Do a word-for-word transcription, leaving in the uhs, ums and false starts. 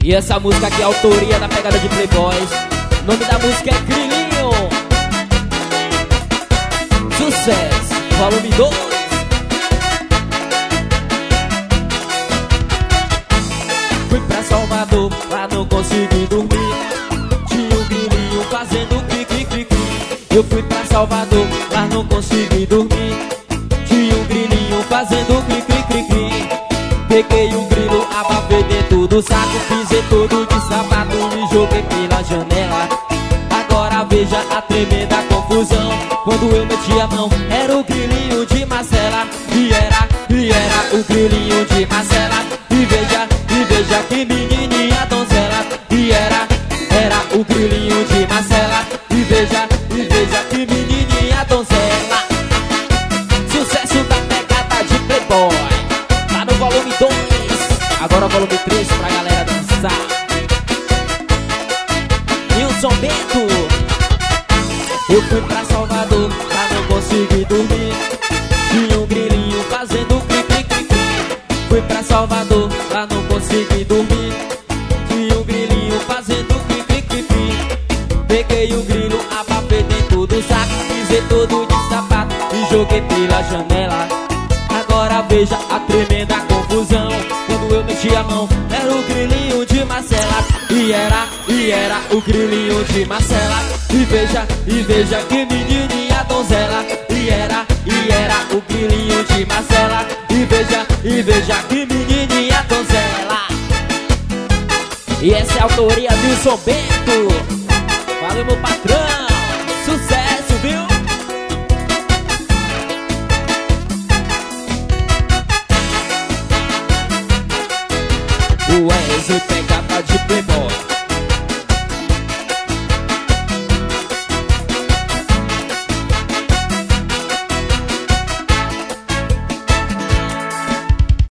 E essa música aqui é autoria da Pegada de Playboys. O nome da música é Grilinho. Sucesso, volume dois. Fui pra Salvador, lá não consegui dormir. Tinha um grilinho fazendo cri-cri-cri-cri. Eu fui pra Salvador, lá não consegui dormir. Tinha um grilinho fazendo cri-cri-cri-cri. Peguei o grilo, abafei dentro do saco, pisei todo de sapato e joguei pela janela. Agora veja a tremenda confusão. Quando eu meti a mão, era o grilinho de Marcela. E era, e era o grilinho de Marcela. E veja, e veja que menininha donzela. E era, era o grilinho de Marcela. E veja, e veja que menininha donzela. Sucesso da Pegada de Playboy. Tá no volume dois. Agora o volume três pra galera dançar. Nilson Bento. Eu fui pra Salvador, lá não consegui dormir. Tinha um grilinho fazendo cri-cri-cri-cri. Fui pra Salvador, lá não consegui dormir. Tinha um grilinho fazendo cri-cri-cri-cri. Peguei o grilo, abafei dentro do saco, pisei todo de sapato e joguei pela janela. Agora veja a tremenda confusão. Quando eu meti a mão, era o grilinho de Marcela. E era, e era o grilinho de Marcela. E veja, e veja que menininha donzela. E era, e era o grilinho de Marcela. E veja, e veja que menininha donzela. E essa é a autoria do Nilson Bento. Valeu, meu patrão. Sucesso, viu? O Wesley pega